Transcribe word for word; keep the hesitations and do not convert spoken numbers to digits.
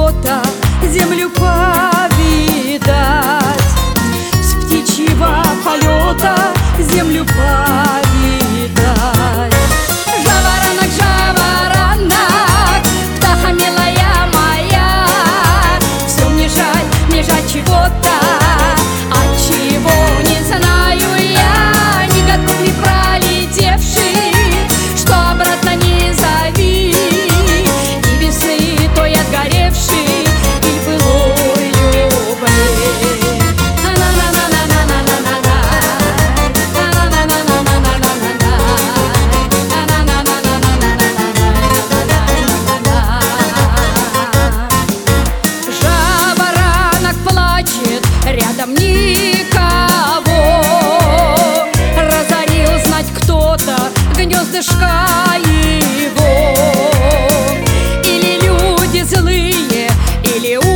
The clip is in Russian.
кто-то землю повидать, с птичьего полета землю повидать. Жаворонок, жаворонок, птаха милая моя, все мне жаль, мне жаль чего-то, от чего не знаю я, ни годков не пролетевший, что обратно не зови, и весны той отгоревший, и былой любви. Жаворонок плачет, рядом никого, разорил знать кто-то гнездышко его. Или люди злые, или